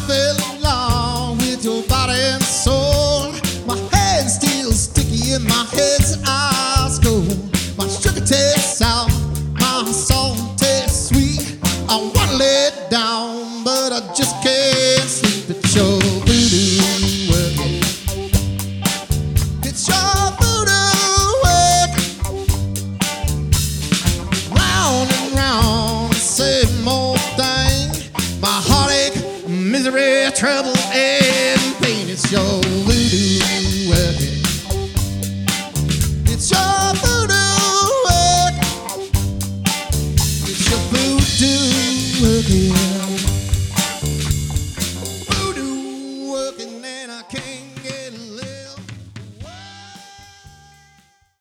fell in love with your body and soul. My hand's still sticky and my head's ice cold. My sugar tastes sour, my salt tastes sweet. I wanna lay it down, but I just can't sleep. It's your voodoo working. It's your voodoo working. Round and round, the same old thing. My heartache, misery, trouble